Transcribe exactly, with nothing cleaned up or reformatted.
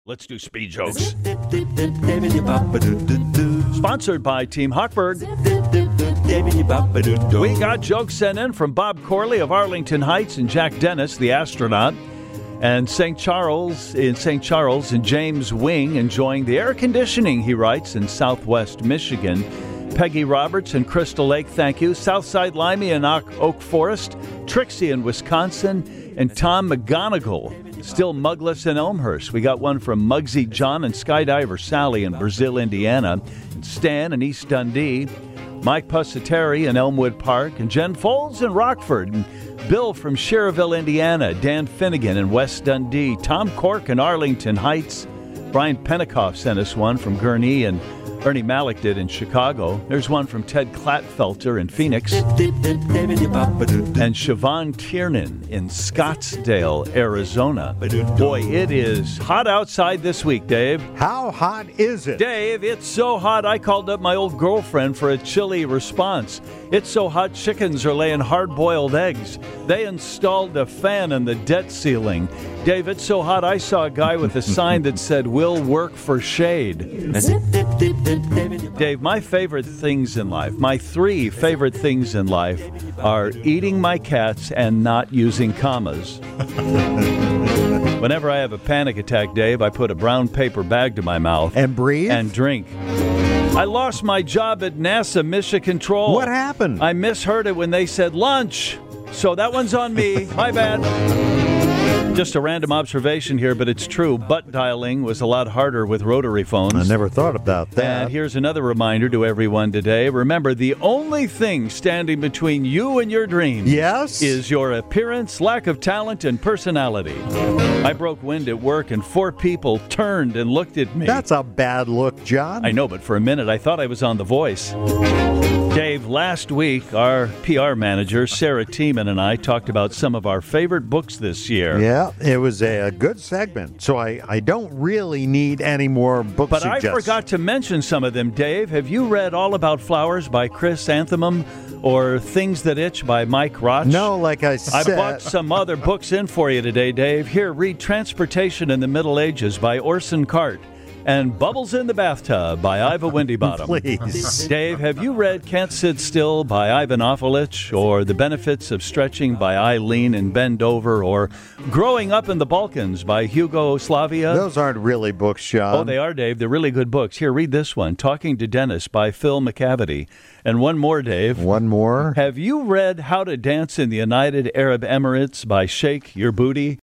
Let's do speed jokes. Sponsored by Team Hochberg. We got jokes sent in from Bob Corley of Arlington Heights and Jack Dennis, the astronaut, and Saint Charles in Saint Charles and James Wing enjoying the air conditioning, he writes, in Southwest Michigan. Peggy Roberts in Crystal Lake, thank you. Southside Limey in Oak Forest. Trixie in Wisconsin. And Tom McGonigal, still mugless in Elmhurst. We got one from Muggsy John and Skydiver Sally in Brazil, Indiana. And Stan in East Dundee. Mike Pusateri in Elmwood Park. And Jen Folds in Rockford. And Bill from Schererville, Indiana. Dan Finnegan in West Dundee. Tom Cork in Arlington Heights. Brian Pentecoff sent us one from Gurnee, and Ernie Malik did in Chicago. There's one from Ted Klatfelter in Phoenix. And Siobhan Tiernan in Scottsdale, Arizona. Boy, it is hot outside this week, Dave. How hot is it? Dave, it's so hot I called up my old girlfriend for a chilly response. It's so hot chickens are laying hard-boiled eggs. They installed a fan in the debt ceiling. Dave, it's so hot I saw a guy with a sign that said, "We'll work for shade." Dave, my favorite things in life, my three favorite things in life are eating my cats and not using commas. Whenever I have a panic attack, Dave, I put a brown paper bag to my mouth. And breathe? And drink. I lost my job at NASA Mission Control. What happened? I misheard it when they said lunch. So that one's on me. My bad. Just a random observation here, but it's true. Butt dialing was a lot harder with rotary phones. I never thought about that. And here's another reminder to everyone today. Remember, the only thing standing between you and your dreams yes? is your appearance, lack of talent, and personality. I broke wind at work, and four people turned and looked at me. That's a bad look, John. I know, but for a minute, I thought I was on The Voice. Dave, last week, our P R manager, Sarah Tiemann, and I talked about some of our favorite books this year. Yeah, it was a, a good segment, so I, I don't really need any more book but suggestions. I forgot to mention some of them, Dave. Have you read All About Flowers by Chris Anthem or Things That Itch by Mike Roch? No, like I said. I brought some other books in for you today, Dave. Here, read Transportation in the Middle Ages by Orson Cart. And Bubbles in the Bathtub by Iva Windybottom. Please. Dave, have you read Can't Sit Still by Ivan Ofolich, or The Benefits of Stretching by Eileen and Bend Over, or Growing Up in the Balkans by Hugo Slavia? Those aren't really books, John. Oh, they are, Dave. They're really good books. Here, read this one, Talking to Dennis by Phil McCavity. And one more, Dave. One more. Have you read How to Dance in the United Arab Emirates by Shake Your Booty?